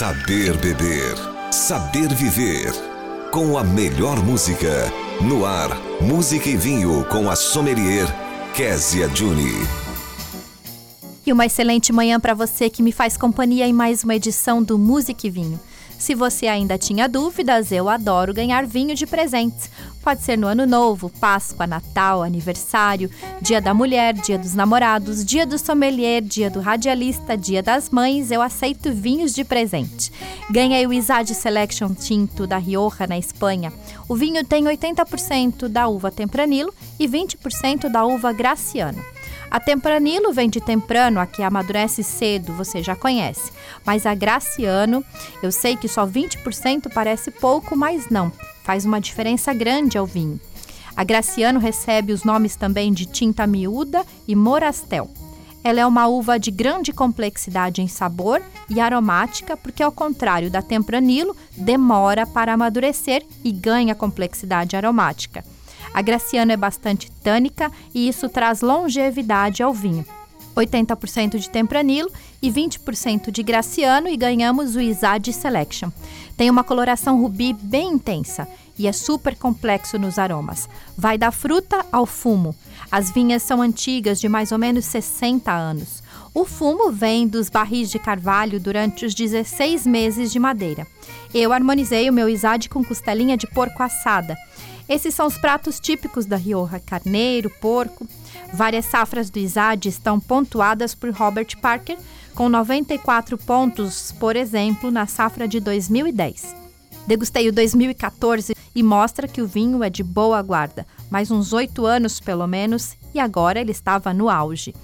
Saber beber, saber viver. Com a melhor música. No ar, Música e Vinho com a sommelier Kézia Juni. E uma excelente manhã para você que me faz companhia em mais uma edição do Música e Vinho. Se você ainda tinha dúvidas, eu adoro ganhar vinho de presentes. Pode ser no Ano Novo, Páscoa, Natal, aniversário, Dia da Mulher, Dia dos Namorados, Dia do Sommelier, Dia do Radialista, Dia das Mães, eu aceito vinhos de presente. Ganhei o Izadi Selection Tinto da Rioja, na Espanha. O vinho tem 80% da uva Tempranillo e 20% da uva Graciano. A Tempranillo vem de Temprano, a que amadurece cedo, você já conhece. Mas a Graciano, eu sei que só 20% parece pouco, mas não. Faz uma diferença grande ao vinho. A Graciano recebe os nomes também de Tinta Miúda e Morastel. Ela é uma uva de grande complexidade em sabor e aromática, porque ao contrário da Tempranillo, demora para amadurecer e ganha complexidade aromática. A Graciano é bastante tânica e isso traz longevidade ao vinho. 80% de Tempranillo e 20% de Graciano e ganhamos o Izadi Selection. Tem uma coloração rubi bem intensa e é super complexo nos aromas. Vai da fruta ao fumo. As vinhas são antigas, de mais ou menos 60 anos. O fumo vem dos barris de carvalho durante os 16 meses de madeira. Eu harmonizei o meu Izadi com costelinha de porco assada. Esses são os pratos típicos da Rioja: carneiro, porco. Várias safras do Izadi estão pontuadas por Robert Parker, com 94 pontos, por exemplo, na safra de 2010. Degustei o 2014 e mostra que o vinho é de boa guarda, mais uns 8 anos pelo menos, e agora ele estava no auge.